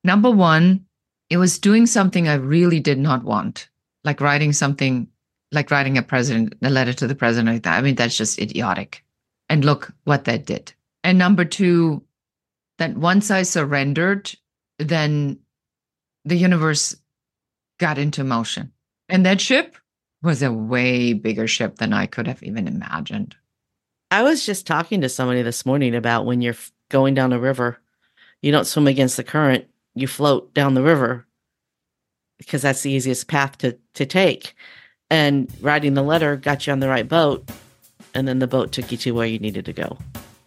Number one, it was doing something I really did not want, like writing something, like writing a letter to the president like that. I mean, that's just idiotic. And look what that did. And number two, that once I surrendered, then the universe got into motion. And that ship was a way bigger ship than I could have even imagined. I was just talking to somebody this morning about when you're going down a river, you don't swim against the current, you float down the river because that's the easiest path to take. And writing the letter got you on the right boat, and then the boat took you to where you needed to go.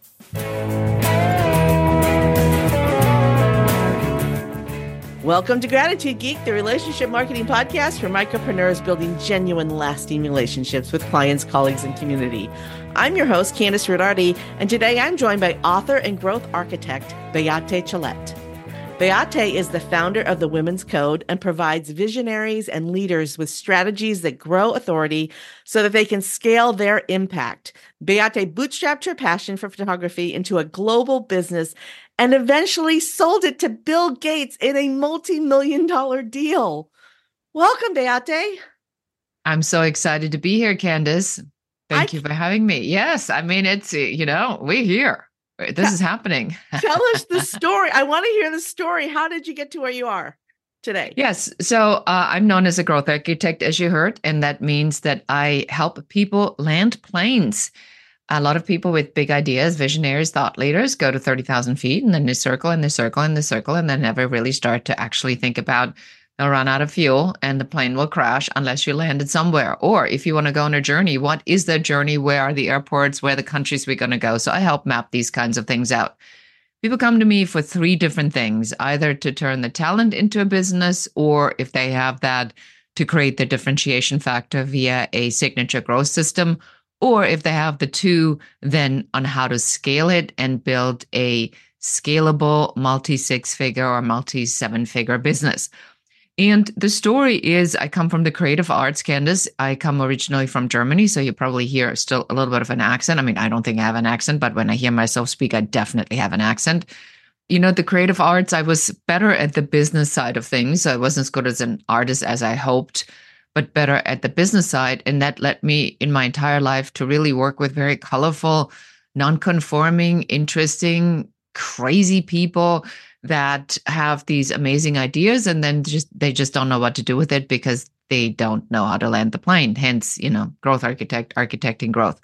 Welcome to Gratitude Geek, the relationship marketing podcast for micropreneurs building genuine, lasting relationships with clients, colleagues, and community. I'm your host, Candice Rodardi, and today I'm joined by author and growth architect, Beate Chilett. Beate is the founder of the Women's Code and provides visionaries and leaders with strategies that grow authority so that they can scale their impact. Beate bootstrapped her passion for photography into a global business and eventually sold it to Bill Gates in a multi-million-dollar deal. Welcome, Beate. I'm so excited to be here, Candice. Thank you for having me. Yes, I mean, it's, we're here. This is happening. Tell us the story. I want to hear the story. How did you get to where you are today? Yes. So I'm known as a growth architect, as you heard, and that means that I help people land planes. A lot of people with big ideas, visionaries, thought leaders, go to 30,000 feet and then they circle and they circle and they circle and then never really start to actually think about they'll run out of fuel and the plane will crash unless you landed somewhere. Or if you want to go on a journey, what is the journey? Where are the airports? Where are the countries we're going to go? So I help map these kinds of things out. People come to me for three different things, either to turn the talent into a business, or if they have that, to create the differentiation factor via a signature growth system, or if they have the two, then on how to scale it and build a scalable multi-six-figure or multi-seven-figure business. And the story is, I come from the creative arts, Candice. I come originally from Germany, so you probably hear still a little bit of an accent. I mean, I don't think I have an accent, but when I hear myself speak, I definitely have an accent. The creative arts, I was better at the business side of things. I wasn't as good as an artist as I hoped, but better at the business side. And that led me in my entire life to really work with very colorful, non-conforming, interesting, crazy people that have these amazing ideas, and then they just don't know what to do with it because they don't know how to land the plane. Hence, growth architect, architecting growth.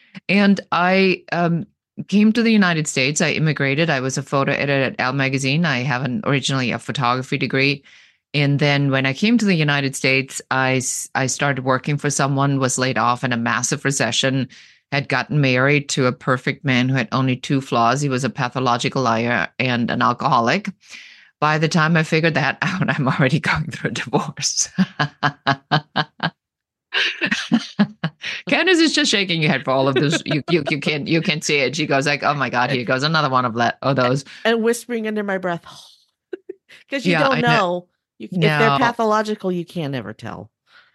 And I came to the United States. I immigrated. I was a photo editor at Elle Magazine. I have originally a photography degree. And then when I came to the United States, I started working for someone, was laid off in a massive recession, had gotten married to a perfect man who had only two flaws. He was a pathological liar and an alcoholic. By the time I figured that out, I'm already going through a divorce. Candice is just shaking your head for all of this. You can't see it. She goes like, "Oh my God, here goes another one of those," and whispering under my breath because you don't know. If they're pathological, you can't ever tell.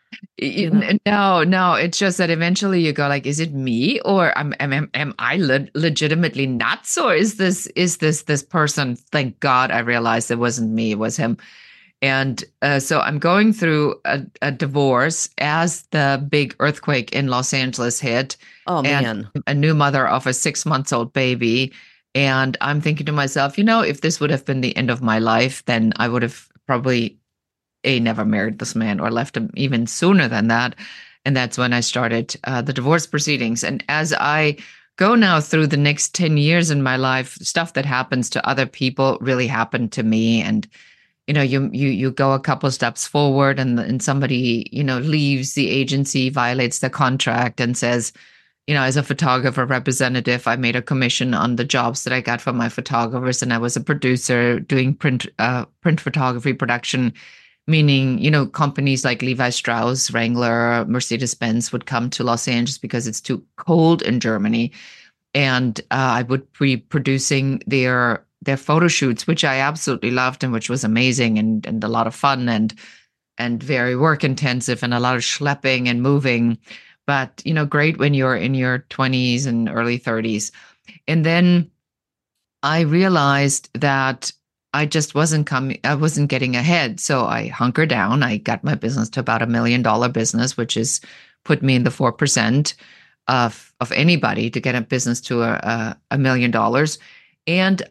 No, it's just that eventually you go like, is it me, or am I legitimately nuts, or is this person? Thank God I realized it wasn't me, it was him. And so I'm going through a divorce as the big earthquake in Los Angeles hit. Oh man, and a new mother of a 6-month-old baby, and I'm thinking to myself, if this would have been the end of my life, then I would have probably never married this man or left him even sooner than that. And that's when I started the divorce proceedings. And as I go now through the next 10 years in my life, stuff that happens to other people really happened to me. And, you go a couple steps forward and somebody, leaves the agency, violates the contract and says, as a photographer representative, I made a commission on the jobs that I got from my photographers. And I was a producer doing print photography production. Meaning, companies like Levi Strauss, Wrangler, Mercedes-Benz would come to Los Angeles because it's too cold in Germany. And I would be producing their photo shoots, which I absolutely loved and which was amazing and a lot of fun and very work intensive and a lot of schlepping and moving. But, great when you're in your 20s and early 30s. And then I realized that I just wasn't coming, I wasn't getting ahead. So I hunkered down. I got my business to about $1 million business, which is put me in the 4% of anybody to get a business to $1 million. And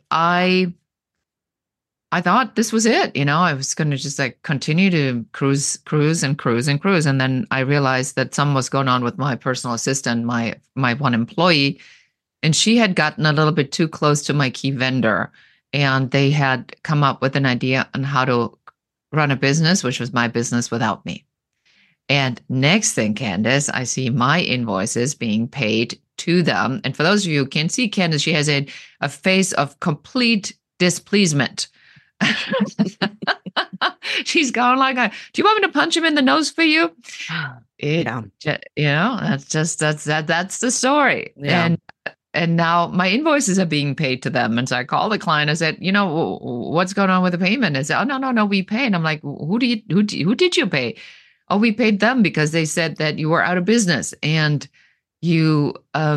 I thought this was it. I was going to just like continue to cruise. And then I realized that something was going on with my personal assistant, my one employee, and she had gotten a little bit too close to my key vendor. And they had come up with an idea on how to run a business, which was my business without me. And next thing, Candace, I see my invoices being paid to them. And for those of you who can't see Candace, she has a face of complete displeasement. She's going like, do you want me to punch him in the nose for you? That's the story. Yeah. And now my invoices are being paid to them. And so I called the client. I said, what's going on with the payment? I said, oh, no, we pay. And I'm like, who did you pay? Oh, we paid them because they said that you were out of business and you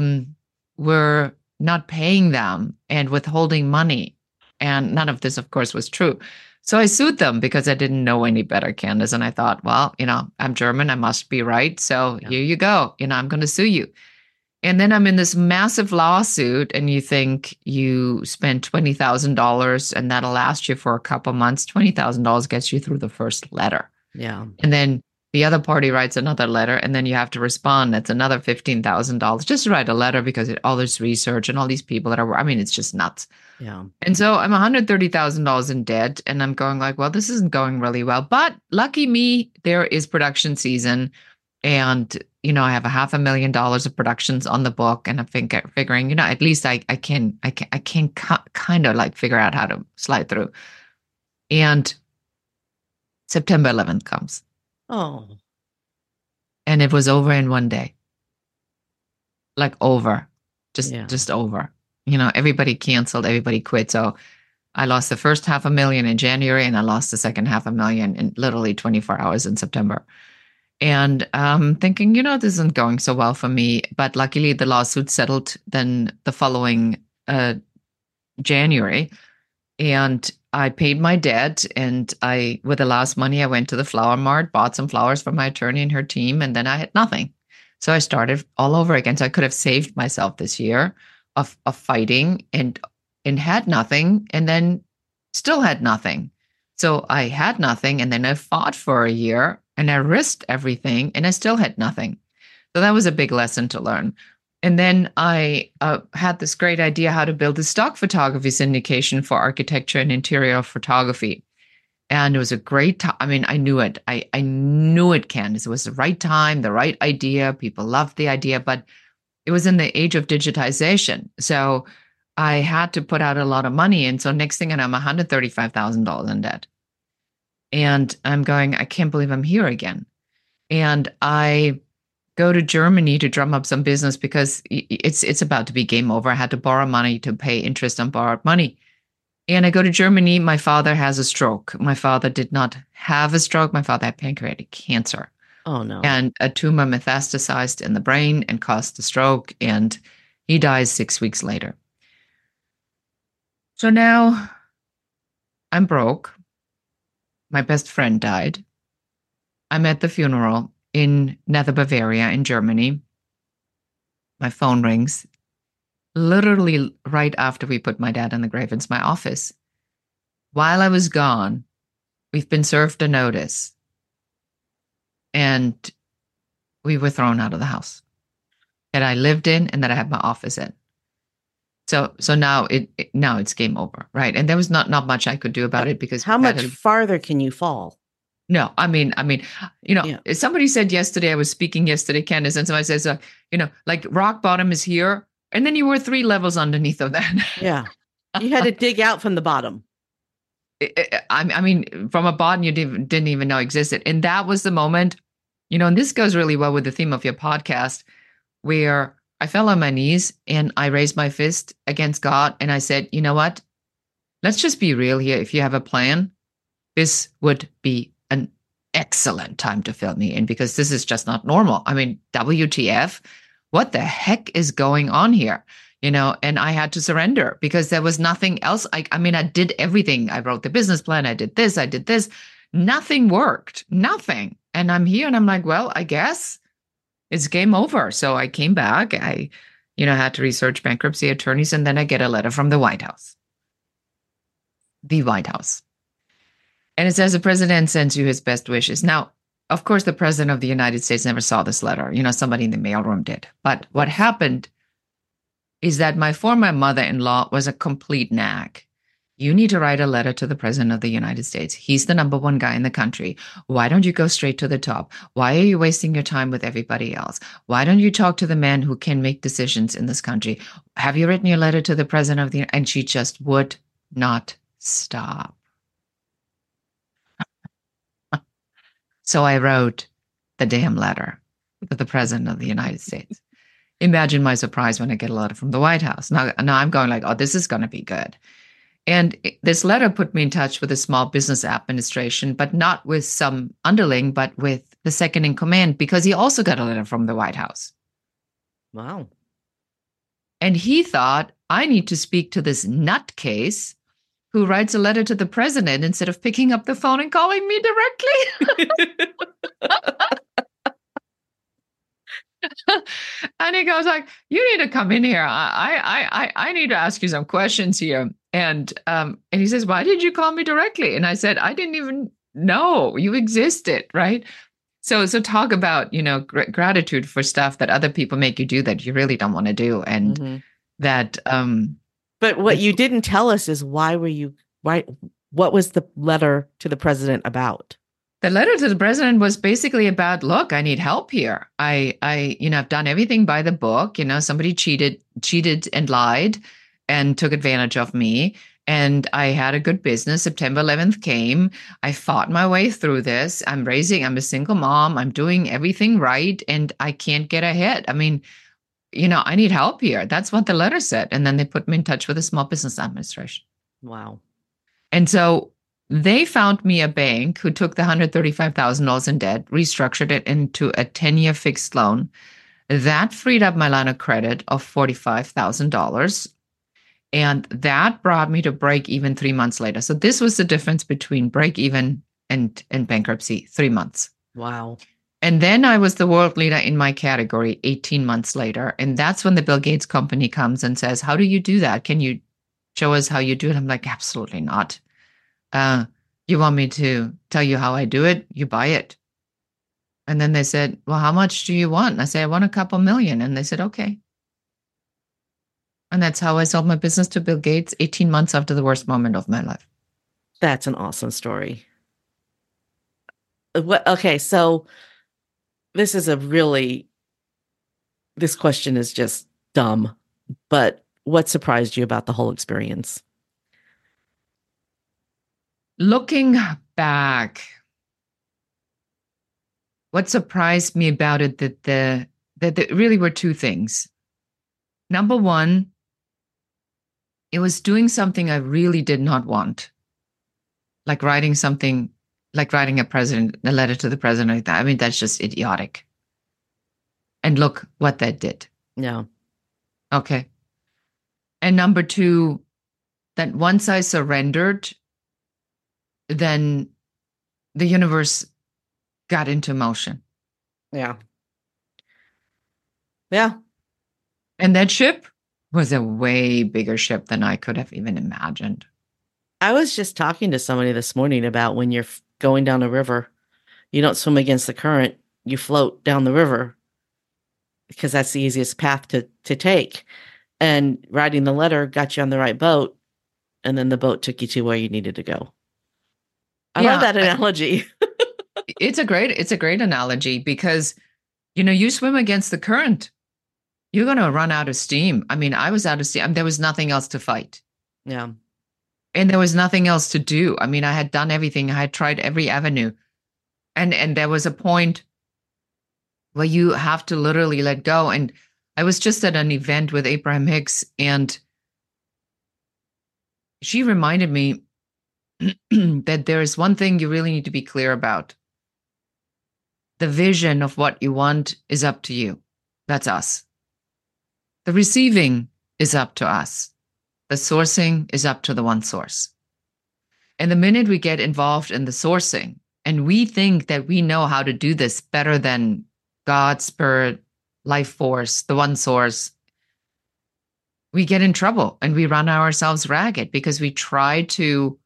were not paying them and withholding money. And none of this, of course, was true. So I sued them because I didn't know any better, Candace. And I thought, well, I'm German. I must be right. So Here you go. I'm going to sue you. And then I'm in this massive lawsuit, and you think you spent $20,000 and that'll last you for a couple months. $20,000 gets you through the first letter. Yeah. And then the other party writes another letter, and then you have to respond. That's another $15,000 just to write a letter because all this research and all these people it's just nuts. Yeah. And so I'm $130,000 in debt, and I'm going like, well, this isn't going really well. But lucky me, there is production season. And, I have $500,000 of productions on the book, and I'm figuring, at least I can kind of like figure out how to slide through. And September 11th comes. Oh. And it was over in one day. Like over, just over. Everybody canceled, everybody quit. So I lost the first $500,000 in January, and I lost the second $500,000 in literally 24 hours in September. And thinking, this isn't going so well for me. But luckily, the lawsuit settled then the following January. And I paid my debt. And with the last money, I went to the flower mart, bought some flowers for my attorney and her team. And then I had nothing. So I started all over again. So I could have saved myself this year of fighting and had nothing, and then still had nothing. So I had nothing, and then I fought for a year, and I risked everything, and I still had nothing. So that was a big lesson to learn. And then I had this great idea how to build a stock photography syndication for architecture and interior photography. And it was a great time. I knew it. I knew it, Candace. It was the right time, the right idea. People loved the idea, but it was in the age of digitization. So I had to put out a lot of money. And so next thing I know, I'm $135,000 in debt. And I'm going, I can't believe I'm here again. And I go to Germany to drum up some business because it's about to be game over. I had to borrow money to pay interest on borrowed money. And I go to Germany. My father has a stroke. My father did not have a stroke. My father had pancreatic cancer. Oh, no. And a tumor metastasized in the brain and caused a stroke. And he dies 6 weeks later. So now I'm broke. My best friend died. I'm at the funeral in Nether Bavaria in Germany. My phone rings. Literally right after we put my dad in the grave. It's my office. While I was gone, we've been served a notice. And we were thrown out of the house that I lived in and that I had my office in. So now it's game over, right? And there was not much I could do about it because how much farther can you fall? No, somebody said yesterday, I was speaking yesterday, Candace, and somebody says, like rock bottom is here, and then you were 3 levels underneath of that. Yeah, you had to dig out from the bottom. From a bottom you didn't even know existed, and that was the moment, and this goes really well with the theme of your podcast, where I fell on my knees and I raised my fist against God and I said, you know what? Let's just be real here. If you have a plan, this would be an excellent time to fill me in because this is just not normal. WTF? What the heck is going on here? and I had to surrender because there was nothing else. I mean, I did everything. I wrote the business plan. I did this. Nothing worked, nothing. And I'm here and I'm like, well, I guess it's game over. So I came back. I, had to research bankruptcy attorneys, and then I get a letter from the White House. The White House. And it says the president sends you his best wishes. Now, of course, the president of the United States never saw this letter. Somebody in the mailroom did. But what happened is that my former mother-in-law was a complete nag. You need to write a letter to the president of the United States. He's the number one guy in the country. Why don't you go straight to the top? Why are you wasting your time with everybody else? Why don't you talk to the man who can make decisions in this country? Have you written your letter to the president of the... And she just would not stop. So I wrote the damn letter to the president of the United States. Imagine my surprise when I get a letter from the White House. Now I'm going like, oh, this is going to be good. And this letter put me in touch with a small business administration, but not with some underling, but with the second in command, because he also got a letter from the White House. Wow. And he thought, I need to speak to this nutcase who writes a letter to the president instead of picking up the phone and calling me directly. And he goes like, you need to come in here. I need to ask you some questions here. And he says, why did you call me directly? And I said, I didn't even know you existed, right? So talk about, gratitude for stuff that other people make you do that you really don't want to do. And that... But what you didn't tell us is why? What was the letter to the president about? The letter to the president was basically about, look, I need help here. I've done everything by the book. Somebody cheated and lied and took advantage of me. And I had a good business. September 11th came. I fought my way through this. I'm a single mom. I'm doing everything right. And I can't get ahead. I mean, I need help here. That's what the letter said. And then they put me in touch with a small business administration. Wow. And so they found me a bank who took the $135,000 in debt, restructured it into a 10-year fixed loan. That freed up my line of credit of $45,000. And that brought me to break even 3 months later. So this was the difference between break even and bankruptcy, 3 months. Wow. And then I was the world leader in my category 18 months later. And that's when the Bill Gates company comes and says, how do you do that? Can you show us how you do it? I'm like, absolutely not. You want me to tell you how I do it? You buy it. And then they said, well, how much do you want? And I said, I want a couple million. And they said, okay. And that's how I sold my business to Bill Gates 18 months after the worst moment of my life. That's an awesome story. Okay, so this question is just dumb, but what surprised you about the whole experience? Looking back, what surprised me about it that there really were two things. Number one, it was doing something I really did not want, like writing a letter to the president like that. I mean, that's just idiotic. And look what that did. Yeah. Okay. And number two, that once I surrendered, then the universe got into motion. Yeah. Yeah. And that ship was a way bigger ship than I could have even imagined. I was just talking to somebody this morning about when you're going down a river, you don't swim against the current, you float down the river because that's the easiest path to take. And writing the letter got you on the right boat, and then the boat took you to where you needed to go. I love that analogy. It's a great analogy because, you swim against the current. You're going to run out of steam. I mean, I was out of steam. There was nothing else to fight. Yeah. And there was nothing else to do. I mean, I had done everything. I had tried every avenue. And there was a point where you have to literally let go. And I was just at an event with Abraham Hicks, and she reminded me that there is one thing you really need to be clear about. The vision of what you want is up to you. That's us. The receiving is up to us. The sourcing is up to the one source. And the minute we get involved in the sourcing and we think that we know how to do this better than God, spirit, life force, the one source, we get in trouble and we run ourselves ragged because we try to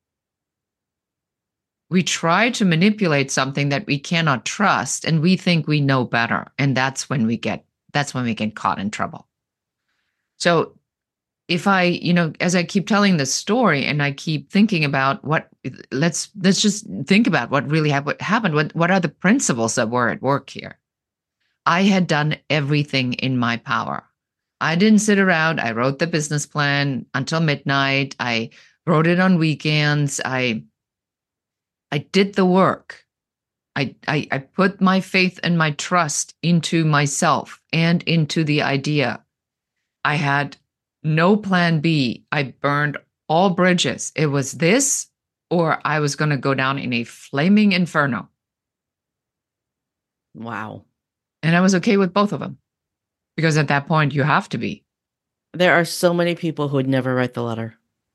manipulate something that we cannot trust and we think we know better. And that's when we get caught in trouble. So if I, as I keep telling this story and I keep thinking about let's just think about what really happened. What are the principles that were at work here? I had done everything in my power. I didn't sit around. I wrote the business plan until midnight. I wrote it on weekends. I did the work. I put my faith and my trust into myself and into the idea. I had no plan B. I burned all bridges. It was this, or I was going to go down in a flaming inferno. Wow. And I was okay with both of them. Because at that point, you have to be. There are so many people who would never write the letter.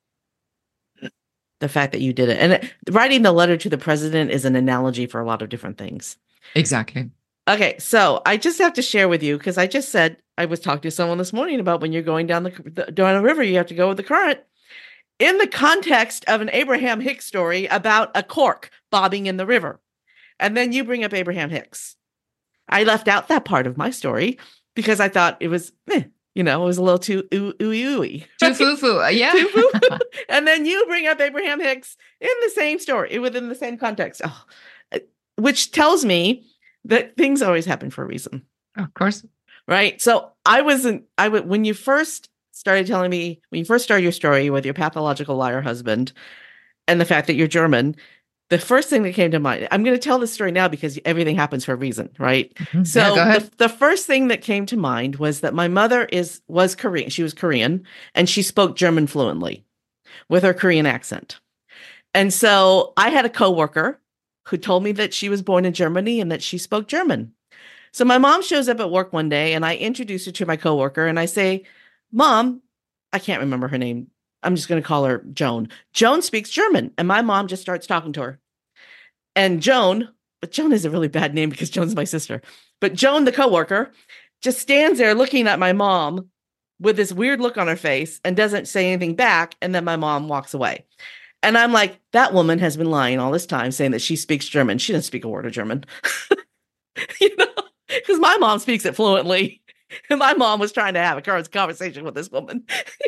The fact that you did it. And writing the letter to the president is an analogy for a lot of different things. Exactly. Okay, so I just have to share with you, because I just said, I was talking to someone this morning about when you're going down down a river, you have to go with the current. In the context of an Abraham Hicks story about a cork bobbing in the river. And then you bring up Abraham Hicks. I left out that part of my story because I thought it was, it was a little too ooey. Too foo-foo, yeah. Too foo-foo. And then you bring up Abraham Hicks in the same story, within the same context, which tells me that things always happen for a reason. Of course. Right? So when you first started telling me, when you first started your story with your pathological liar husband and the fact that you're German, the first thing that came to mind, I'm going to tell this story now because everything happens for a reason, right? Mm-hmm. So yeah, the first thing that came to mind was that my mother was Korean. She was Korean and she spoke German fluently with her Korean accent. And so I had a coworker who told me that she was born in Germany and that she spoke German. So my mom shows up at work one day and I introduce her to my coworker and I say, Mom, I can't remember her name. I'm just going to call her Joan. Joan speaks German. And my mom just starts talking to her. And Joan is a really bad name because Joan's my sister. But Joan, the coworker, just stands there looking at my mom with this weird look on her face and doesn't say anything back. And then my mom walks away. And I'm like, that woman has been lying all this time saying that she speaks German. She doesn't speak a word of German. Because my mom speaks it fluently. And my mom was trying to have a conversation with this woman.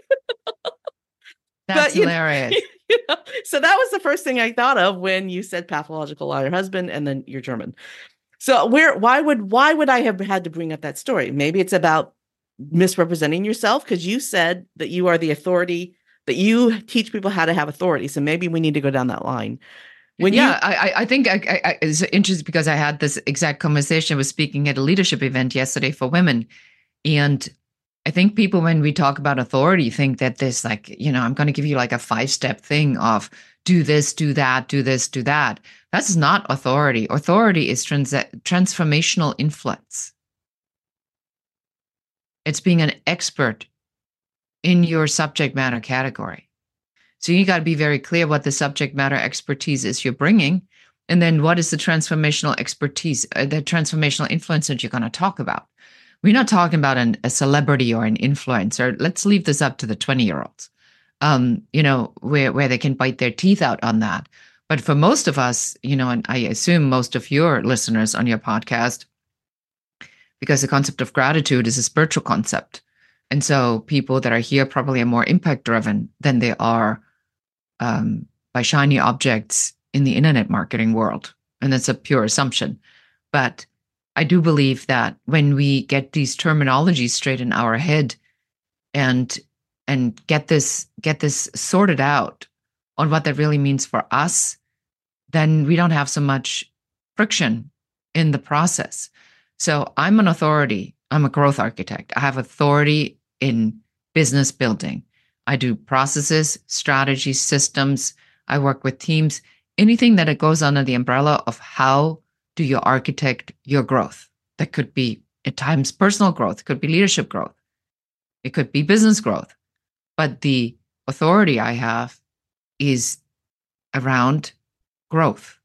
That's hilarious. So that was the first thing I thought of when you said pathological liar husband and then you're German. So why would I have had to bring up that story? Maybe it's about misrepresenting yourself because you said that you are the authority, that you teach people how to have authority. So maybe we need to go down that line. I think it's interesting because I had this exact conversation. I was speaking at a leadership event yesterday for women. And I think people, when we talk about authority, think that this, I'm going to give you like a 5-step thing of do this, do that, do this, do that. That's not authority. Authority is transformational influence. It's being an expert in your subject matter category. So you got to be very clear what the subject matter expertise is you're bringing. And then what is the transformational expertise, the transformational influence that you're going to talk about? We're not talking about a celebrity or an influencer. Let's leave this up to the 20-year-olds, where they can bite their teeth out on that. But for most of us, and I assume most of your listeners on your podcast, because the concept of gratitude is a spiritual concept. And so people that are here probably are more impact-driven than they are by shiny objects in the internet marketing world. And that's a pure assumption. But I do believe that when we get these terminologies straight in our head and get this sorted out on what that really means for us, then we don't have so much friction in the process. So I'm an authority. I'm a growth architect. I have authority in business building. I do processes, strategies, systems. I work with teams, anything that it goes under the umbrella of how do you architect your growth? That could be at times personal growth, could be leadership growth. It could be business growth. But the authority I have is around growth.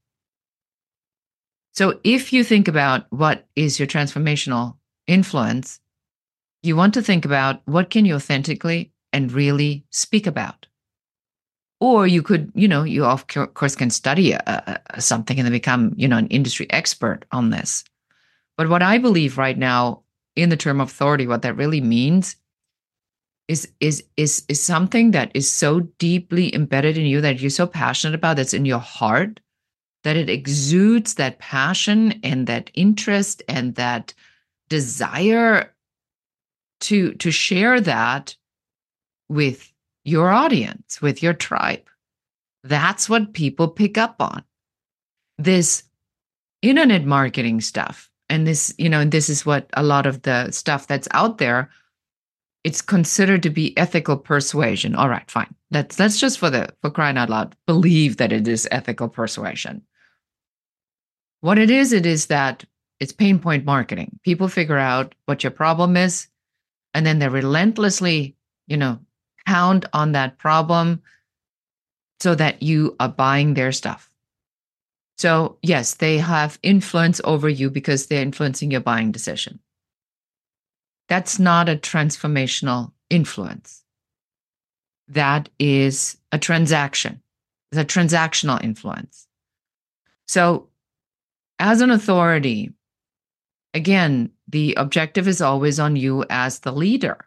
So if you think about what is your transformational influence, you want to think about what can you authentically and really speak about. Or you could, you of course can study something and then become, an industry expert on this. But what I believe right now in the term of authority, what that really means is something that is so deeply embedded in you, that you're so passionate about, that's in your heart, that it exudes that passion and that interest and that desire to share that with your audience, with your tribe. That's what people pick up on. This internet marketing stuff, and this, and this is what a lot of the stuff that's out there, it's considered to be ethical persuasion. All right, fine. Let's just for crying out loud, believe that it is ethical persuasion. What it is that it's pain point marketing. People figure out what your problem is, and then they relentlessly, pound on that problem so that you are buying their stuff. So yes, they have influence over you because they're influencing your buying decision. That's not a transformational influence. That is a transaction. It's a transactional influence. So as an authority, again, the objective is always on you as the leader.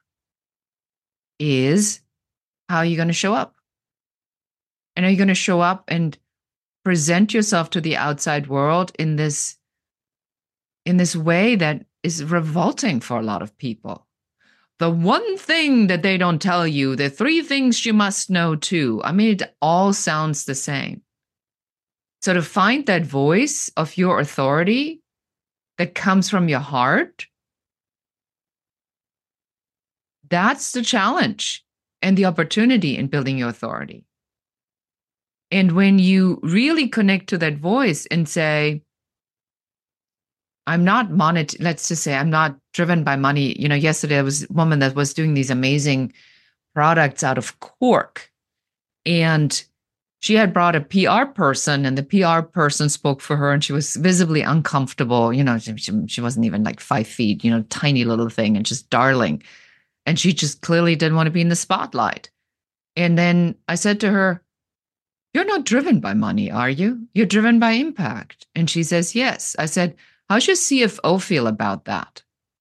Is how are you going to show up? And are you going to show up and present yourself to the outside world in this way that is revolting for a lot of people? The one thing that they don't tell you, the three things you must know too. I mean, it all sounds the same. So to find that voice of your authority that comes from your heart, that's the challenge and the opportunity in building your authority. And when you really connect to that voice and say, I'm not let's just say I'm not driven by money. Yesterday there was a woman that was doing these amazing products out of cork. And she had brought a PR person, and the PR person spoke for her, and she was visibly uncomfortable. She wasn't even like 5 feet, tiny little thing, and just darling. And she just clearly didn't want to be in the spotlight. And then I said to her, you're not driven by money, are you? You're driven by impact. And she says, yes. I said, how's your CFO feel about that?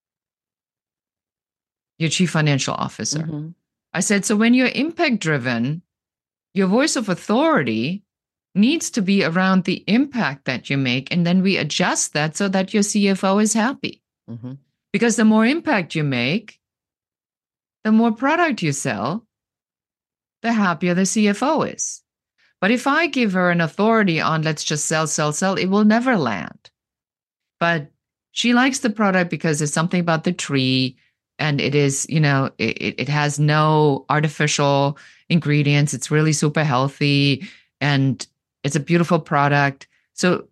Your chief financial officer. Mm-hmm. I said, so when you're impact driven, your voice of authority needs to be around the impact that you make. And then we adjust that so that your CFO is happy. Mm-hmm. Because the more impact you make, the more product you sell, the happier the CFO is. But if I give her an authority on let's just sell, it will never land. But she likes the product because there's something about the tree, and it is, it has no artificial ingredients. It's really super healthy, and it's a beautiful product. So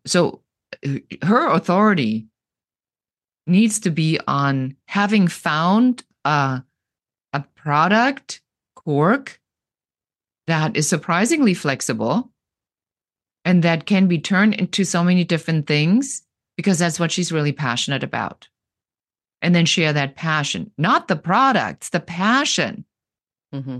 her authority needs to be on having found a product, cork, that is surprisingly flexible and that can be turned into so many different things, because that's what she's really passionate about. And then share that passion, not the products, the passion. Mm-hmm.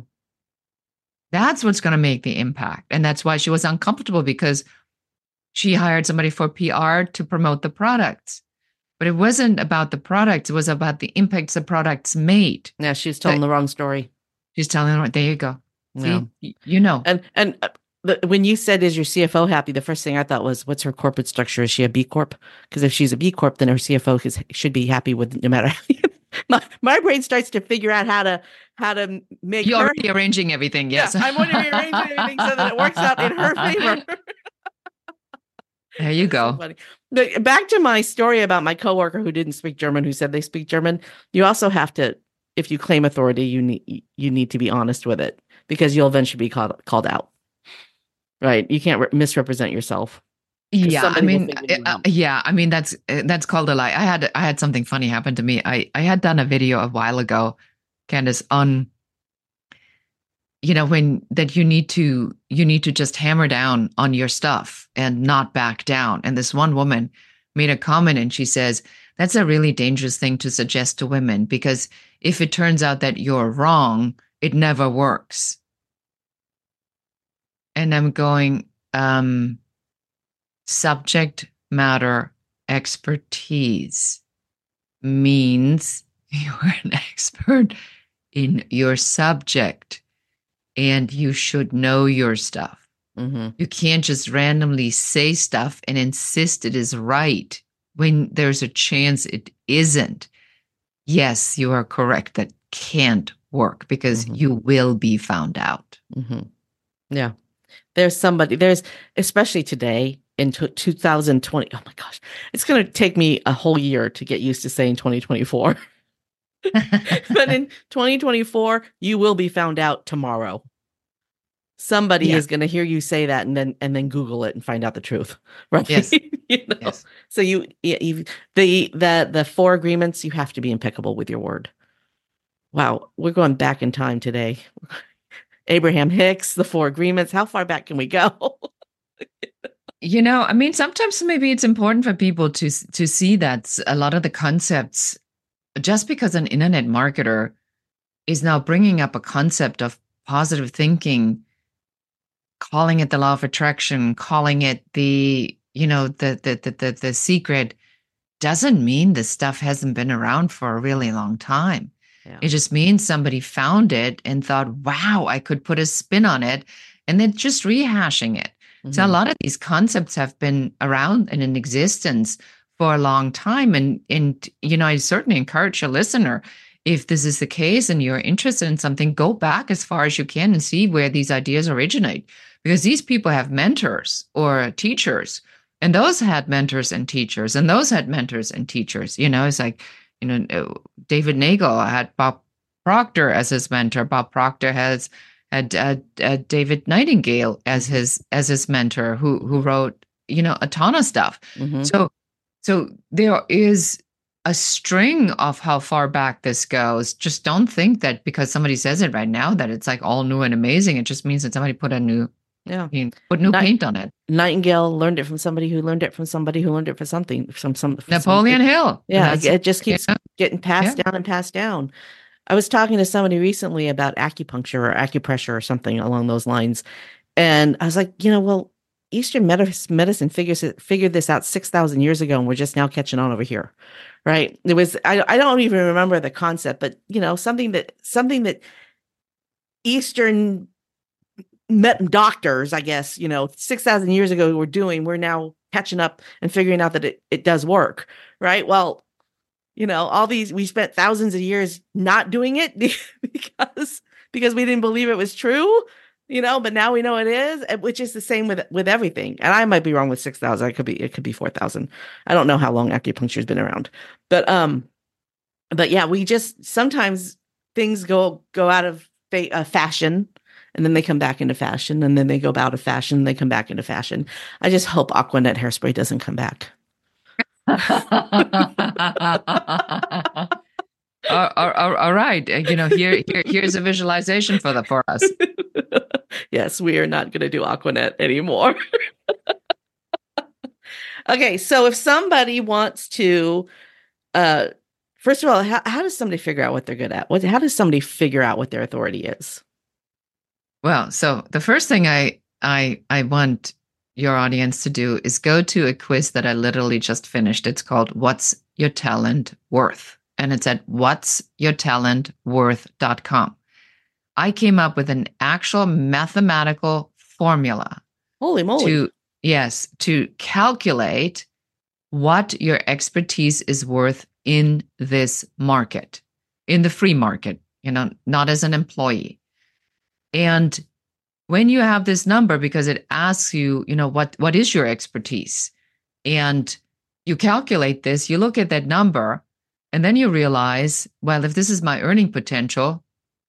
That's what's going to make the impact. And that's why she was uncomfortable, because she hired somebody for PR to promote the products. But it wasn't about the products. It was about the impacts the products made. Yeah, she's telling the wrong story. She's telling the wrong. There you go. Yeah. See, And when you said, is your CFO happy? The first thing I thought was, what's her corporate structure? Is she a B Corp? Because if she's a B Corp, then her CFO should be happy with no matter how. My brain starts to figure out how to make You're already arranging everything. Yes. Yeah, I'm going to be arranging everything so that it works out in her favor. There you go. So back to my story about my coworker who didn't speak German, who said they speak German. You also have to, if you claim authority, you need to be honest with it, because you'll eventually be called out. Right? You can't misrepresent yourself. Yeah, I mean, that's called a lie. I had something funny happen to me. I had done a video a while ago Candace, on, when that you need to just hammer down on your stuff and not back down. And this one woman made a comment and she says, that's a really dangerous thing to suggest to women, because if it turns out that you're wrong, it never works. And I'm going, subject matter expertise means you're an expert in your subject and you should know your stuff. Mm-hmm. You can't just randomly say stuff and insist it is right when there's a chance it isn't. Yes, you are correct. That can't work because you will be found out. Mm-hmm. Yeah. There's especially today in 2020. Oh my gosh, it's going to take me a whole year to get used to saying 2024. But in 2024, you will be found out tomorrow. Somebody is going to hear you say that and then Google it and find out the truth, right? Yes. Yes. So the 4 agreements, you have to be impeccable with your word. Wow, we're going back in time today. Abraham Hicks, the 4 agreements. How far back can we go? Sometimes maybe it's important for people to see that a lot of the concepts, just because an internet marketer is now bringing up a concept of positive thinking, calling it the law of attraction, calling it the secret, doesn't mean this stuff hasn't been around for a really long time. Yeah. It just means somebody found it and thought, wow, I could put a spin on it, and then just rehashing it. Mm-hmm. So a lot of these concepts have been around and in existence for a long time. And I certainly encourage a listener, if this is the case and you're interested in something, go back as far as you can and see where these ideas originate. Because these people have mentors or teachers, and those had mentors and teachers, and those had mentors and teachers. It's like, David Nagel had Bob Proctor as his mentor. Bob Proctor had David Nightingale as his mentor, who wrote, a ton of stuff. Mm-hmm. So there is a string of how far back this goes. Just don't think that because somebody says it right now that it's like all new and amazing. It just means that somebody put put new paint on it. Nightingale learned it from somebody who learned it from somebody who learned it from something from Napoleon Hill. Yeah, it just keeps getting passed down and passed down. I was talking to somebody recently about acupuncture or acupressure or something along those lines, and I was like, well, Eastern medicine figured this out 6,000 years ago, and we're just now catching on over here, right? It was I don't even remember the concept, but something that Eastern doctors, I guess, 6,000 years ago were doing, we're now catching up and figuring out that it does work, right? Well, all these, we spent thousands of years not doing it because we didn't believe it was true, but now we know it is, which is the same with everything. And I might be wrong with 6,000. It could be 4,000. I don't know how long acupuncture has been around, but yeah, we just, sometimes things go out of fashion, and then they come back into fashion, and then they go out of fashion, and they come back into fashion. I just hope Aquanet hairspray doesn't come back. All right. Here's a visualization for us. Yes, we are not going to do Aquanet anymore. Okay, so if somebody wants to, first of all, how does somebody figure out what they're good at? How does somebody figure out what their authority is? Well, so the first thing I want your audience to do is go to a quiz that I literally just finished. It's called What's Your Talent Worth? And it's at whatsyourtalentworth.com. I came up with an actual mathematical formula. Holy moly. To calculate what your expertise is worth in this market, in the free market, not as an employee. And when you have this number, because it asks you, what is your expertise? And you calculate this, you look at that number, and then you realize, well, if this is my earning potential,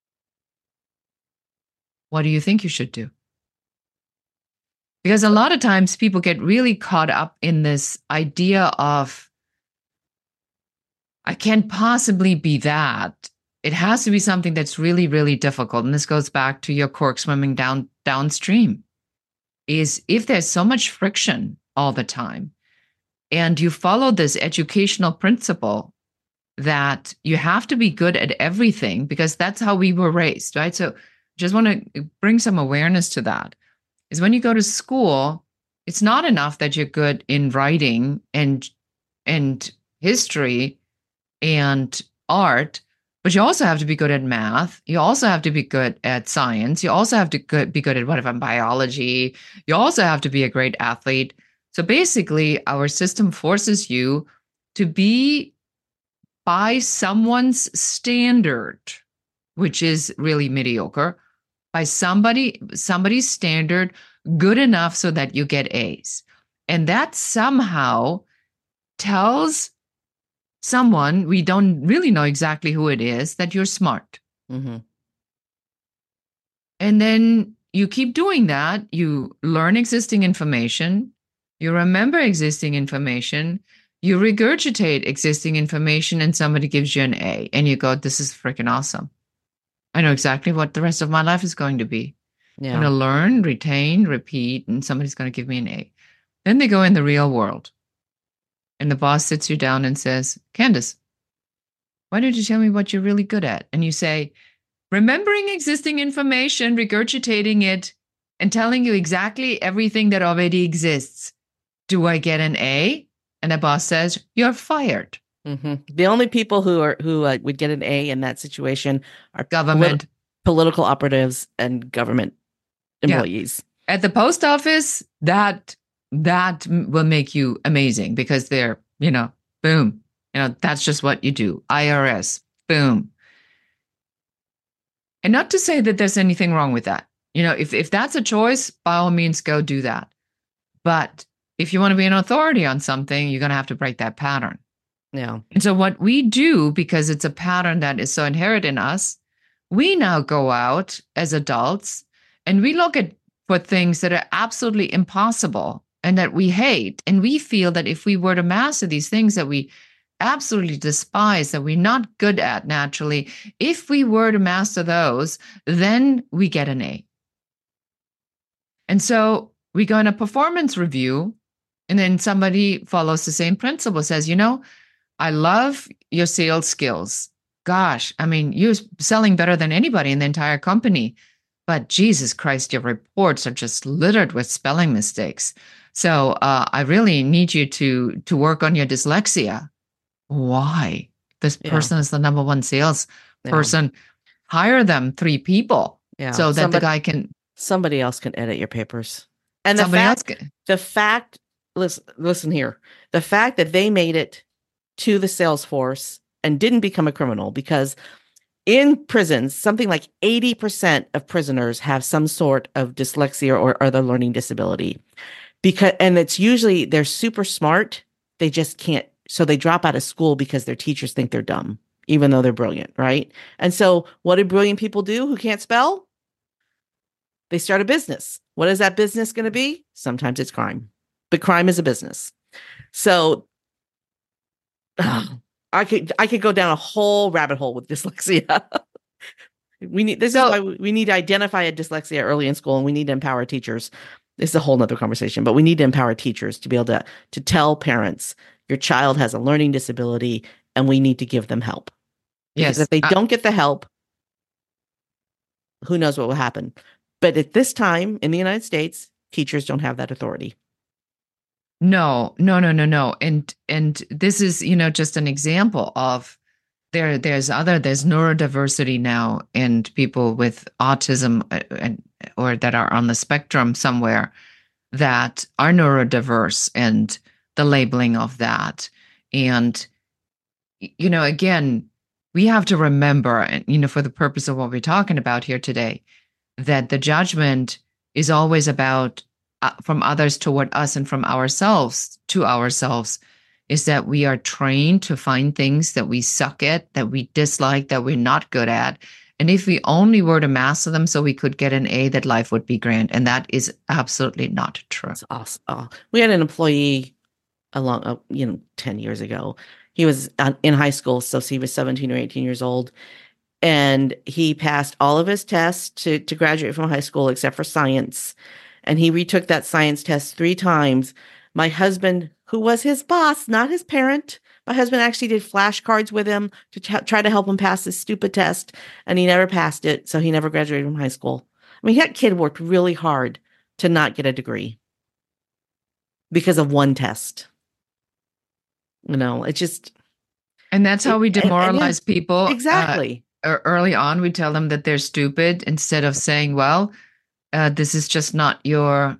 what do you think you should do? Because a lot of times people get really caught up in this idea of, I can't possibly be that. it has to be something that's really, really difficult. And this goes back to your cork swimming downstream. Is if there's so much friction all the time, and you follow this educational principle that you have to be good at everything because that's how we were raised, right? So just want to bring some awareness to that. Is when you go to school, it's not enough that you're good in writing and history and art, but you also have to be good at math. You also have to be good at science. You also have to be good at whatever biology. You also have to be a great athlete. So basically, our system forces you to be by someone's standard, which is really mediocre, by somebody's standard, good enough so that you get A's. And that somehow tells someone, we don't really know exactly who it is, that you're smart. Mm-hmm. And then you keep doing that. You learn existing information. You remember existing information. You regurgitate existing information, and somebody gives you an A. And you go, this is freaking awesome. I know exactly what the rest of my life is going to be. Yeah. I'm going to learn, retain, repeat, and somebody's going to give me an A. Then they go in the real world. And the boss sits you down and says, Candace, why don't you tell me what you're really good at? And you say, remembering existing information, regurgitating it, and telling you exactly everything that already exists. Do I get an A? And the boss says, you're fired. Mm-hmm. The only people who would get an A in that situation are Government. Political operatives and government employees. Yeah. At the post office, that will make you amazing because they're, boom, that's just what you do. IRS, boom. And not to say that there's anything wrong with that. If that's a choice, by all means, go do that. But if you want to be an authority on something, you're going to have to break that pattern. Yeah. And so what we do, because it's a pattern that is so inherent in us, we now go out as adults and we look for things that are absolutely impossible and that we hate. And we feel that if we were to master these things that we absolutely despise, that we're not good at naturally, if we were to master those, then we get an A. And so we go in a performance review, and then somebody follows the same principle, says, I love your sales skills. Gosh, you're selling better than anybody in the entire company. But Jesus Christ, your reports are just littered with spelling mistakes. So I really need you to work on your dyslexia. Why? This person is the number one sales person. Hire them 3 people so that the guy can... Somebody else can edit your papers. And listen here, the fact that they made it to the sales force and didn't become a criminal, because in prisons, something like 80% of prisoners have some sort of dyslexia or other learning disability. And it's usually they're super smart. They just can't. So they drop out of school because their teachers think they're dumb, even though they're brilliant, right? And so what do brilliant people do who can't spell? They start a business. What is that business going to be? Sometimes it's crime, but crime is a business. So I could go down a whole rabbit hole with dyslexia. This is why we need to identify a dyslexia early in school, and we need to empower teachers. This is a whole nother conversation, but we need to empower teachers to be able to tell parents, your child has a learning disability and we need to give them help. Because if they don't get the help, who knows what will happen. But at this time in the United States, teachers don't have that authority. No. And this is, just an example of there's neurodiversity now, and people with autism or that are on the spectrum somewhere that are neurodiverse, and the labeling of that. And, again, we have to remember, for the purpose of what we're talking about here today, that the judgment is always about from others toward us and from ourselves to ourselves, is that we are trained to find things that we suck at, that we dislike, that we're not good at. And if we only were to master them so we could get an A, that life would be grand. And that is absolutely not true. That's awesome. Oh, we had an employee 10 years ago. He was in high school, so he was 17 or 18 years old. And he passed all of his tests to graduate from high school except for science. And he retook that science test 3 times. My husband, who was his boss, not his parent, my husband actually did flashcards with him to try to help him pass this stupid test. And he never passed it. So he never graduated from high school. I mean, that kid worked really hard to not get a degree because of one test. It just. And that's how we demoralize people. Exactly. Early on, we tell them that they're stupid instead of saying, well, this is just not your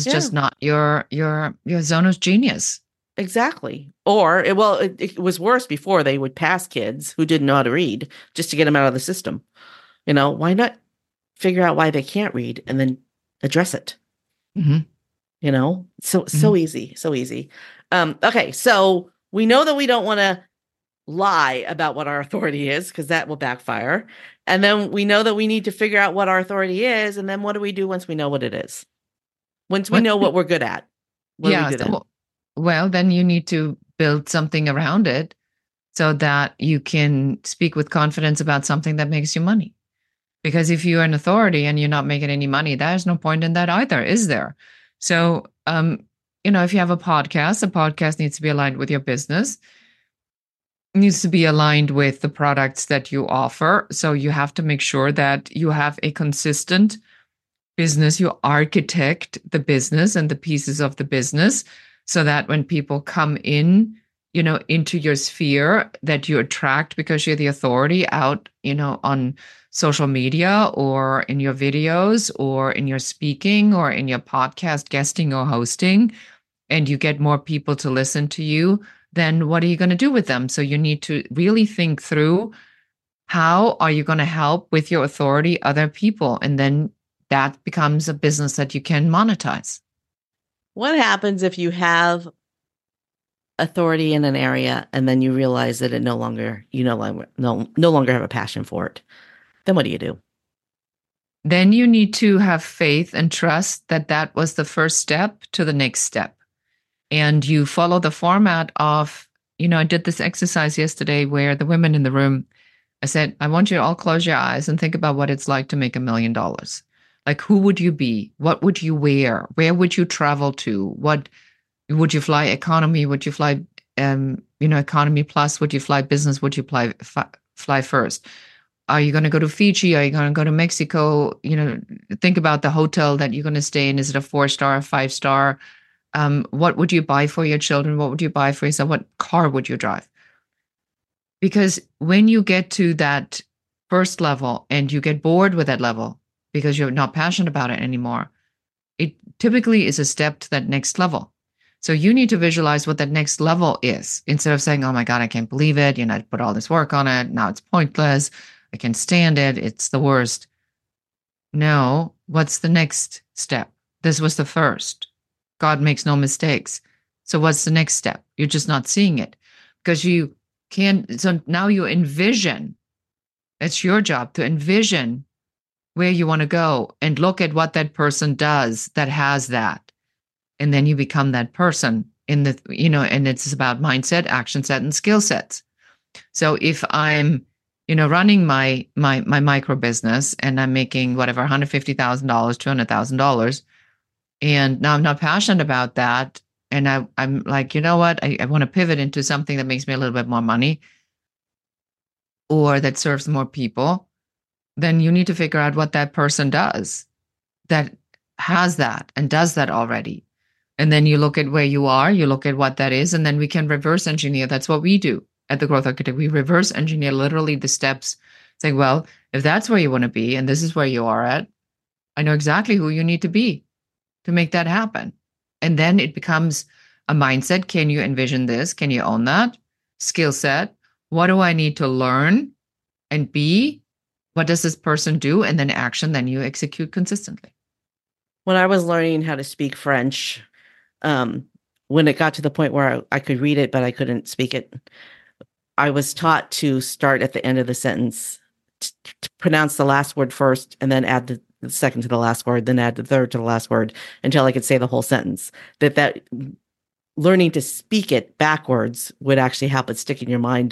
zone of genius. Exactly. Or, it was worse before. They would pass kids who didn't know how to read just to get them out of the system. Why not figure out why they can't read and then address it? Mm-hmm. So easy, so easy. Okay, so we know that we don't want to lie about what our authority is because that will backfire. And then we know that we need to figure out what our authority is. And then what do we do once we know what it is? Once we know what we're good at? Well, then you need to build something around it so that you can speak with confidence about something that makes you money. Because if you're an authority and you're not making any money, there's no point in that either, is there? So, if you have a podcast, the podcast needs to be aligned with your business. Needs to be aligned with the products that you offer. So you have to make sure that you have a consistent business. You architect the business and the pieces of the business so that when people come in, into your sphere that you attract because you're the authority out, on social media or in your videos or in your speaking or in your podcast guesting or hosting, and you get more people to listen to you, then what are you going to do with them? So you need to really think through how are you going to help with your authority other people? And then that becomes a business that you can monetize. What happens if you have authority in an area and then you realize that you no longer have a passion for it? Then what do you do? Then you need to have faith and trust that was the first step to the next step. And you follow the format of, I did this exercise yesterday where the women in the room, I said, I want you to all close your eyes and think about what it's like to make $1 million. Like, who would you be? What would you wear? Where would you travel to? What would you fly economy? Would you fly, economy plus? Would you fly business? Would you fly first? Are you going to go to Fiji? Are you going to go to Mexico? Think about the hotel that you're going to stay in. Is it a 4-star, 5-star? What would you buy for your children? What would you buy for yourself? What car would you drive? Because when you get to that first level and you get bored with that level because you're not passionate about it anymore, it typically is a step to that next level. So you need to visualize what that next level is instead of saying, oh my God, I can't believe it. I put all this work on it. Now it's pointless. I can't stand it. It's the worst. No, what's the next step? This was the first. God makes no mistakes. So what's the next step? You're just not seeing it because you can't. So now you envision. It's your job to envision where you want to go and look at what that person does that has that. And then you become that person and it's about mindset, action set, and skill sets. So if I'm, running my micro business and I'm making whatever, $150,000, $200,000, and now I'm not passionate about that. And I'm like, you know what? I want to pivot into something that makes me a little bit more money or that serves more people. Then you need to figure out what that person does that has that and does that already. And then you look at where you are, you look at what that is, and then we can reverse engineer. That's what we do at the Growth Architect. We reverse engineer literally the steps, saying, well, if that's where you want to be and this is where you are at, I know exactly who you need to be to make that happen. And then it becomes a mindset. Can you envision this? Can you own that? Skill set. What do I need to learn and be? What does this person do? And then action, then you execute consistently. When I was learning how to speak French, when it got to the point where I could read it, but I couldn't speak it, I was taught to start at the end of the sentence, to pronounce the last word first, and then add the second to the last word, then add the third to the last word until I could say the whole sentence. That learning to speak it backwards would actually help it stick in your mind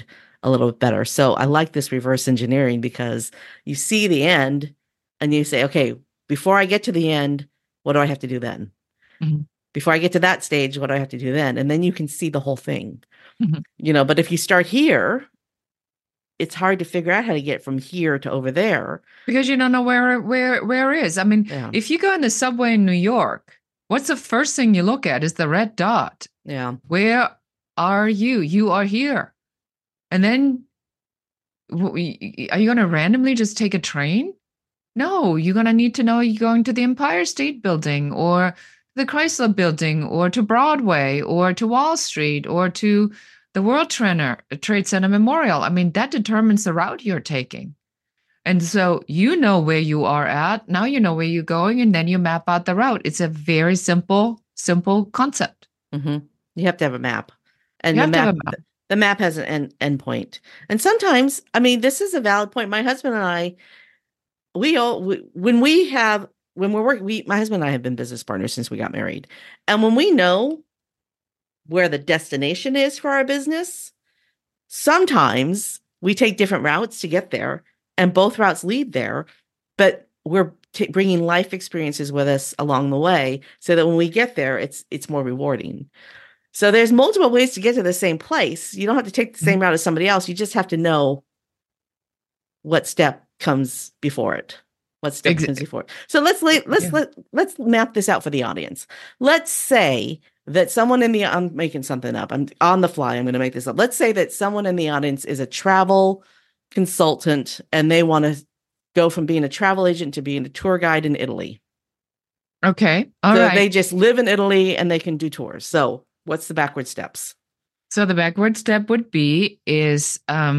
a little bit better. So I like this reverse engineering because you see the end and you say, okay, before I get to the end, what do I have to do then? Mhm. Before I get to that stage, what do I have to do then? And then you can see the whole thing, Mhm. but if you start here, it's hard to figure out how to get from here to over there. Because you don't know where it is. I mean, Yeah. if you go in the subway in New York, what's the first thing you look at is the red dot. Yeah. Where are you? You are here. And then are you going to randomly just take a train? No, you're going to need to know you're going to the Empire State Building or the Chrysler Building or to Broadway or to Wall Street or to the Trade Center Memorial. I mean, that determines the route you're taking. And so you know where you are at. Now you know where you're going, and then you map out the route. It's a very simple concept. Mm-hmm. You have to have a map. And You have to have a map. the map has an end point. And sometimes, I mean, this is a valid point. My husband and I, when we're working, my husband and I have been business partners since we got married. And when we know where the destination is for our business, sometimes we take different routes to get there, and both routes lead there, but we're bringing life experiences with us along the way so that when we get there, it's more rewarding. So there's multiple ways to get to the same place. You don't have to take the same route as somebody else. You just have to know what step comes before it. So let's map this out for the audience. Let's say that someone I'm making something up. I'm on the fly. I'm going to make this up. Let's say that someone in the audience is a travel consultant and they want to go from being a travel agent to being a tour guide in Italy. Okay. All right. They just live in Italy and they can do tours. So what's the backward steps? So the backward step would be is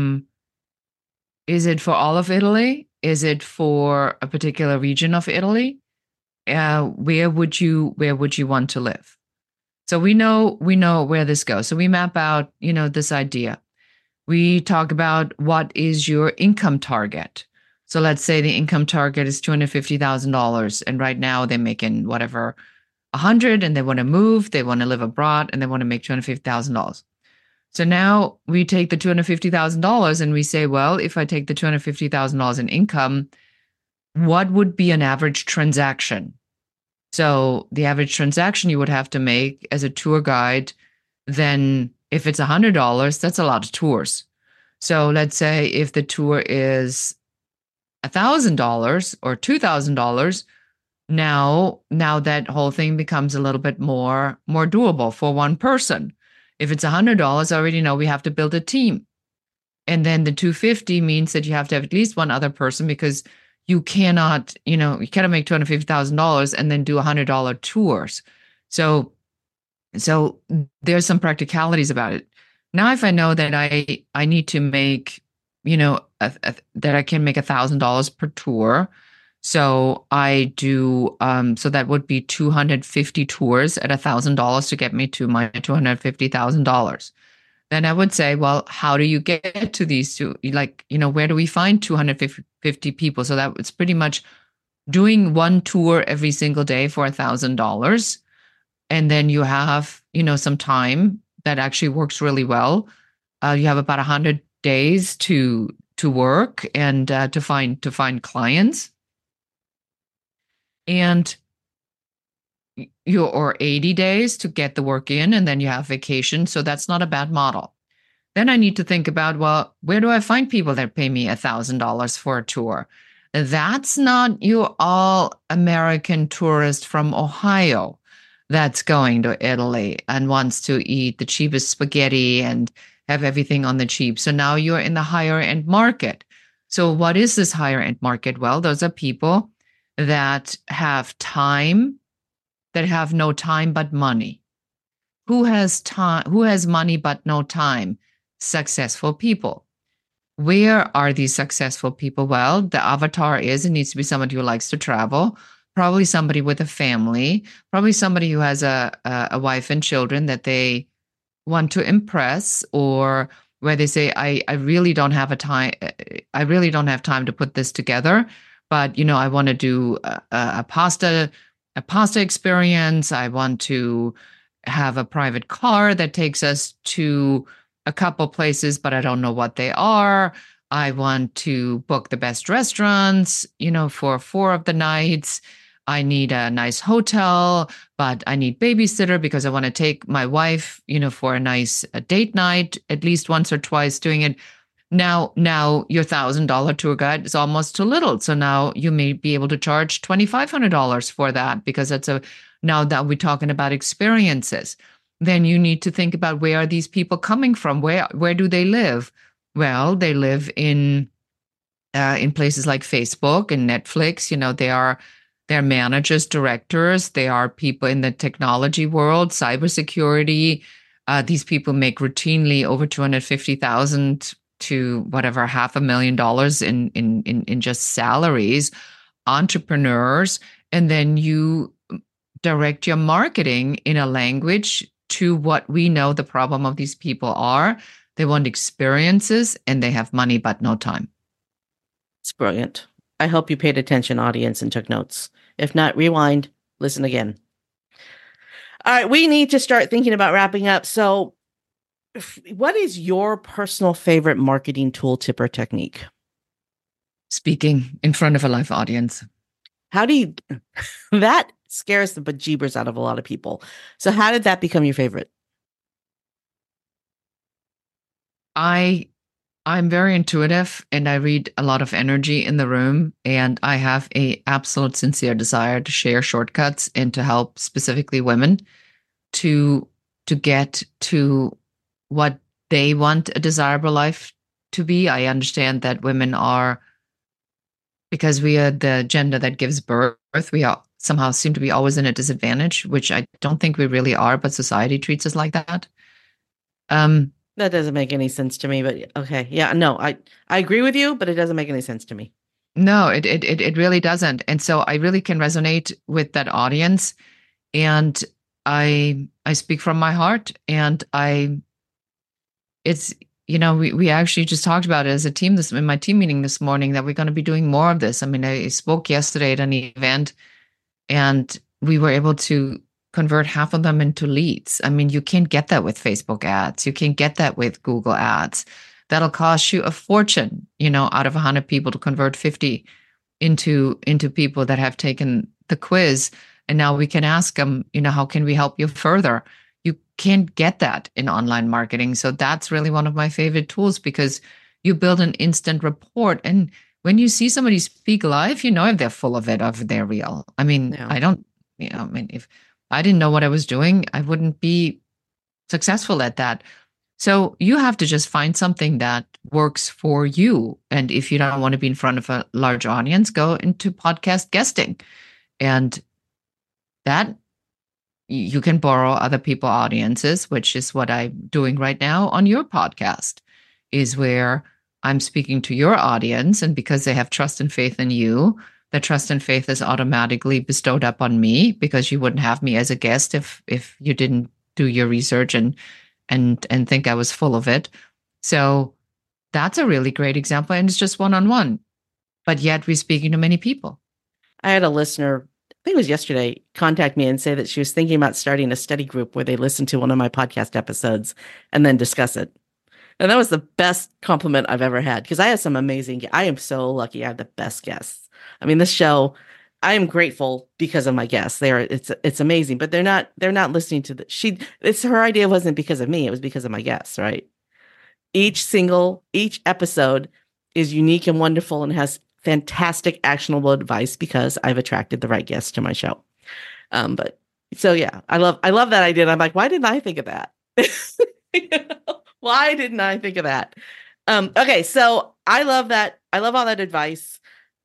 it for all of Italy? Is it for a particular region of Italy? Where would you want to live? So we know where this goes. So we map out, this idea. We talk about what is your income target. So let's say the income target is $250,000, and right now they're making whatever 100, and they want to move, they want to live abroad, and they want to make $250,000. So now we take the $250,000 and we say, well, if I take the $250,000 in income, what would be an average transaction? So the average transaction you would have to make as a tour guide, then if it's $100, that's a lot of tours. So let's say if the tour is $1,000 or $2,000, now that whole thing becomes a little bit more doable for one person. If it's $100, I already know we have to build a team. And then the $250 means that you have to have at least one other person, because you cannot make $250,000 and then do $100 tours. So there's some practicalities about it. Now, if I know that I need to make, that I can make $1,000 per tour, so I do, so that would be 250 tours at $1,000 to get me to my $250,000. Then I would say, well, how do you get to these two? Where do we find 250 people? So that it's pretty much doing one tour every single day for $1,000. And then you have, some time that actually works really well. You have about 100 days to work and to find clients. And or 80 days to get the work in, and then you have vacation. So that's not a bad model. Then I need to think about, well, where do I find people that pay me $1,000 for a tour? That's not your all-American tourist from Ohio that's going to Italy and wants to eat the cheapest spaghetti and have everything on the cheap. So now you're in the higher end market. So what is this higher end market? Well, those are people that have time, that have no time but money. Who has time? Who has money but no time? Successful people. Where are these successful people? Well, the avatar it needs to be somebody who likes to travel, probably somebody with a family, probably somebody who has a wife and children that they want to impress, or where they say, I really don't have time to put this together, but I want to do a pasta experience. I want to have a private car that takes us to a couple places, but I don't know what they are. I want to book the best restaurants, for 4 of the nights. I need a nice hotel, but I need babysitter because I want to take my wife, for a nice date night, at least once or twice doing it. Now your $1,000 tour guide is almost too little. So now you may be able to charge $2,500 for that because now that we're talking about experiences. Then you need to think about, where are these people coming from? Where do they live? Well, they live in places like Facebook and Netflix. They're managers, directors. They are people in the technology world, cybersecurity. These people make routinely over 250,000 to whatever, $500,000 in just salaries. Entrepreneurs, and then you direct your marketing in a language to what we know the problem of these people are. They want experiences and they have money, but no time. It's brilliant. I hope you paid attention, audience, and took notes. If not, rewind, listen again. All right, we need to start thinking about wrapping up. So what is your personal favorite marketing tool, tip, or technique? Speaking in front of a live audience. How do you, that scares the bejeebers out of a lot of people. So how did that become your favorite? I'm very intuitive and I read a lot of energy in the room, and I have a absolute sincere desire to share shortcuts and to help specifically women to get to what they want a desirable life to be. I understand that women are, because we are the gender that gives birth, we somehow seem to be always in a disadvantage, which I don't think we really are, but society treats us like that. That doesn't make any sense to me, but okay. Yeah, no, I agree with you, but it doesn't make any sense to me. No, it really doesn't. And so I really can resonate with that audience. And I speak from my heart, and we actually just talked about it as a team in my team meeting this morning, that we're going to be doing more of this. I mean, I spoke yesterday at an event and we were able to convert half of them into leads. I mean, you can't get that with Facebook ads. You can't get that with Google ads. That'll cost you a fortune, out of 100 people to convert 50 into people that have taken the quiz. And now we can ask them, how can we help you further? You can't get that in online marketing. So that's really one of my favorite tools, because you build an instant rapport. And when you see somebody speak live, if they're full of it or if they're real. I mean, Yeah. if I didn't know what I was doing, I wouldn't be successful at that. So you have to just find something that works for you. And if you don't want to be in front of a large audience, go into podcast guesting. And that you can borrow other people's audiences, which is what I'm doing right now on your podcast, is where I'm speaking to your audience. And because they have trust and faith in you, the trust and faith is automatically bestowed up on me, because you wouldn't have me as a guest if you didn't do your research and think I was full of it. So that's a really great example. And it's just one-on-one, but yet we're speaking to many people. I had a listener, I think it was yesterday, contact me and say that she was thinking about starting a study group where they listen to one of my podcast episodes and then discuss it. And that was the best compliment I've ever had, because I have some amazing, I am so lucky I have the best guests. I mean, this show, I am grateful because of my guests. It's amazing, but they're not listening to it's her idea wasn't because of me. It was because of my guests, right? Each episode is unique and wonderful and has fantastic actionable advice because I've attracted the right guests to my show. But so yeah, I love that idea. And I'm like, why didn't I think of that? Why didn't I think of that? Okay. So I love that. I love all that advice.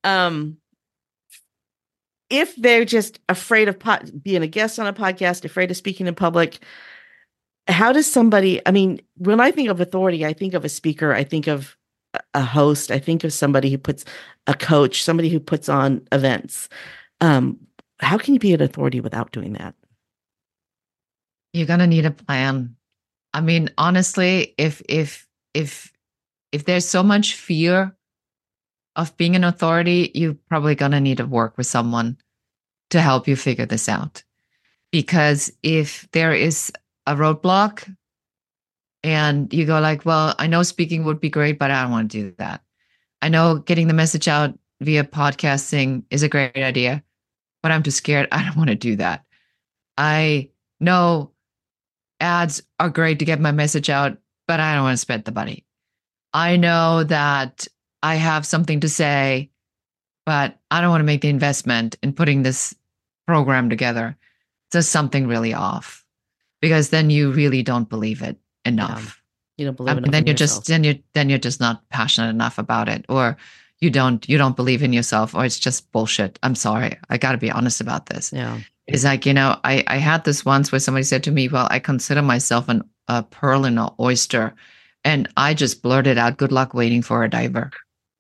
If they're just afraid of being a guest on a podcast, afraid of speaking in public, how does somebody, I mean, when I think of authority, I think of a speaker, I think of a host, I think of somebody a coach, somebody who puts on events. How can you be an authority without doing that? You're going to need a plan. I mean, honestly, if there's so much fear of being an authority, you're probably going to need to work with someone to help you figure this out. Because if there is a roadblock, And you go like, well, I know speaking would be great, but I don't want to do that. I know getting the message out via podcasting is a great idea, but I'm too scared. I don't want to do that. I know ads are great to get my message out, but I don't want to spend the money. I know that I have something to say, but I don't want to make the investment in putting this program together. There's something really off, because then you really don't believe it enough. You don't believe enough. Then you're yourself. Then you're just not passionate enough about it, or you don't believe in yourself, or it's just bullshit. I'm sorry. I got to be honest about this. Yeah. It's like, I had this once where somebody said to me, well, I consider myself a pearl in an oyster. And I just blurted out, good luck waiting for a diver.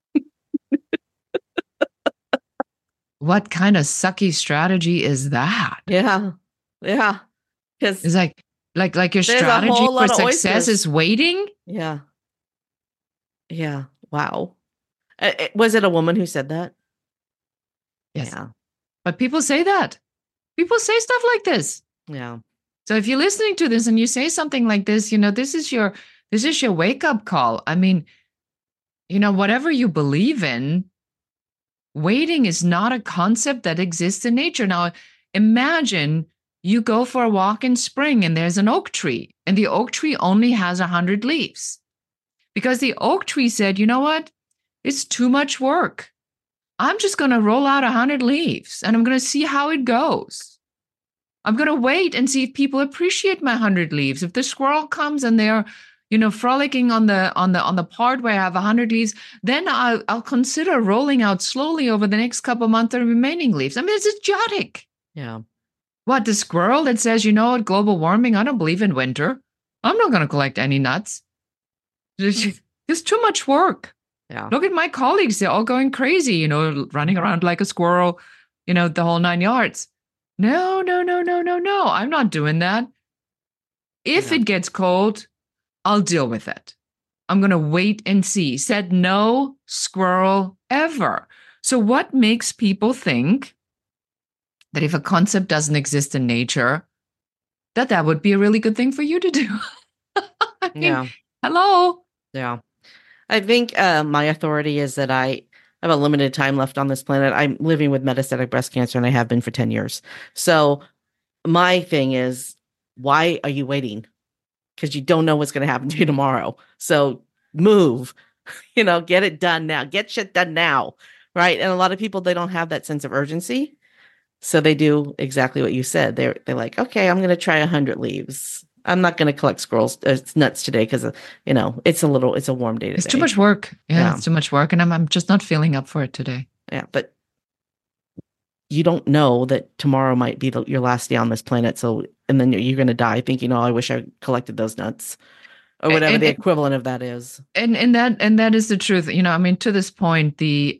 What kind of sucky strategy is that? Yeah. Yeah. Because it's like your strategy for success is waiting. Yeah. Yeah. Wow. Was it a woman who said that? Yes. Yeah. But people say that. People say stuff like this. Yeah. So if you're listening to this and you say something like this, this is your wake up call. I mean, whatever you believe in, waiting is not a concept that exists in nature. Now, imagine you go for a walk in spring and there's an oak tree, and the oak tree only has 100 leaves because the oak tree said, you know what? It's too much work. I'm just going to roll out 100 leaves and I'm going to see how it goes. I'm going to wait and see if people appreciate my 100 leaves. If the squirrel comes and they're, frolicking on the part where I have 100 leaves, then I'll consider rolling out slowly over the next couple of months the remaining leaves. I mean, it's idiotic. Yeah. What, the squirrel that says, global warming, I don't believe in winter. I'm not going to collect any nuts. It's too much work. Yeah. Look at my colleagues. They're all going crazy, running around like a squirrel, the whole 9 yards. No. I'm not doing that. If it gets cold, I'll deal with it. I'm going to wait and see. Said no squirrel ever. So what makes people think that if a concept doesn't exist in nature, that would be a really good thing for you to do? I mean, hello? Yeah. I think my authority is that I have a limited time left on this planet. I'm living with metastatic breast cancer, and I have been for 10 years. So my thing is, why are you waiting? Because you don't know what's going to happen to you tomorrow. So move, get it done now. Get shit done now, right? And a lot of people, they don't have that sense of urgency. So they do exactly what you said. They're like, okay, I'm going to try 100 leaves. I'm not going to collect nuts today because, it's a warm day today. It's too much work. Yeah, it's too much work. And I'm just not feeling up for it today. Yeah, but you don't know that tomorrow might be your last day on this planet. So, and then you're going to die thinking, oh, I wish I collected those nuts or whatever the equivalent of that is. And that is the truth. To this point, the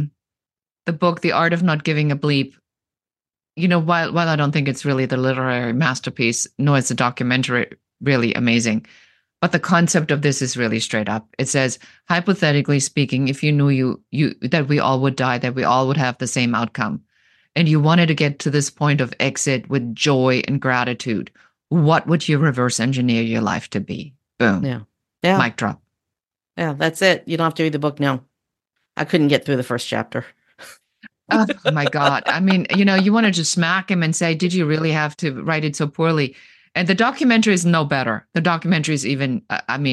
book, The Art of Not Giving a Bleep, while I don't think it's really the literary masterpiece, nor is the documentary really amazing, but the concept of this is really straight up. It says, hypothetically speaking, if you knew that we all would die, that we all would have the same outcome, and you wanted to get to this point of exit with joy and gratitude, what would you reverse engineer your life to be? Boom. Yeah. Mic drop. Yeah, that's it. You don't have to read the book now. I couldn't get through the first chapter. Oh my God. I mean, you want to just smack him and say, did you really have to write it so poorly? And the documentary is no better. The documentary is even,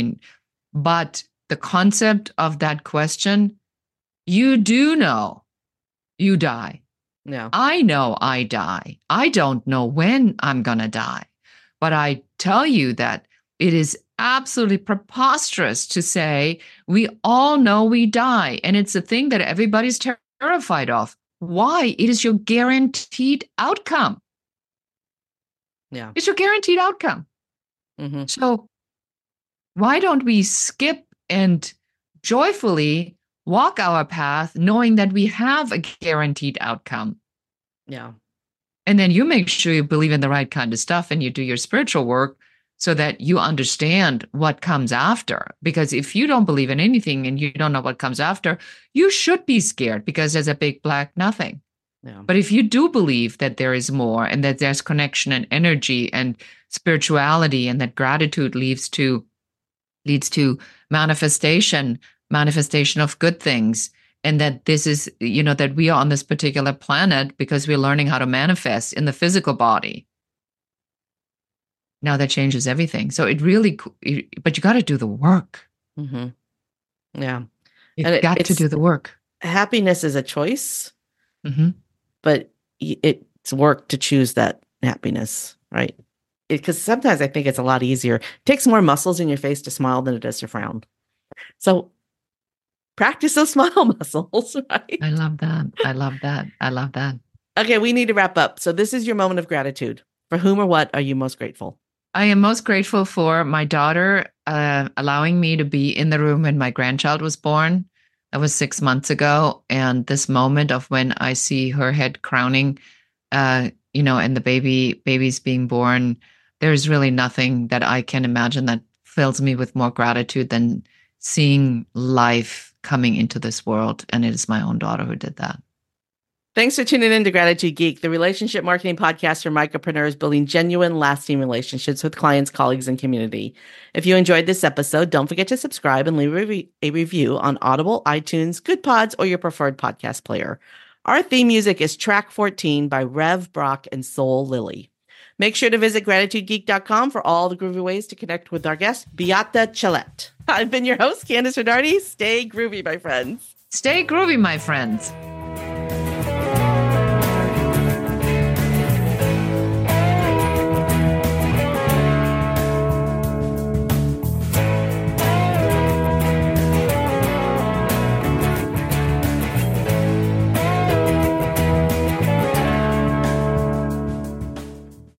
but the concept of that question, you do know you die. Yeah. I know I die. I don't know when I'm going to die, but I tell you that it is absolutely preposterous to say we all know we die. And it's a thing that everybody's terrified of. Why? It is your guaranteed outcome. Yeah. It's your guaranteed outcome. Mm-hmm. So why don't we skip and joyfully walk our path knowing that we have a guaranteed outcome? Yeah. And then you make sure you believe in the right kind of stuff and you do your spiritual work so that you understand what comes after. Because if you don't believe in anything and you don't know what comes after, you should be scared because there's a big black nothing. Yeah. But if you do believe that there is more and that there's connection and energy and spirituality and that gratitude leads to leads to manifestation of good things. And that this is, that we are on this particular planet because we're learning how to manifest in the physical body. Now that changes everything. So it really, but you got to do the work. Mm-hmm. Yeah. You've got to do the work. Happiness is a choice, but it's work to choose that happiness, right? Because sometimes I think it's a lot easier. It takes more muscles in your face to smile than it does to frown. So practice those smile muscles, right? I love that. Okay, we need to wrap up. So this is your moment of gratitude. For whom or what are you most grateful? I am most grateful for my daughter allowing me to be in the room when my grandchild was born. That was 6 months ago. And this moment of when I see her head crowning, and the baby's being born, there's really nothing that I can imagine that fills me with more gratitude than seeing life coming into this world. And it is my own daughter who did that. Thanks for tuning in to Gratitude Geek, the relationship marketing podcast for micropreneurs building genuine, lasting relationships with clients, colleagues, and community. If you enjoyed this episode, don't forget to subscribe and leave a review on Audible, iTunes, Good Pods, or your preferred podcast player. Our theme music is Track 14 by Rev Brock and Soul Lily. Make sure to visit gratitudegeek.com for all the groovy ways to connect with our guest, Beata Chillette. I've been your host, Candice Rodarte. Stay groovy, my friends. Stay groovy, my friends.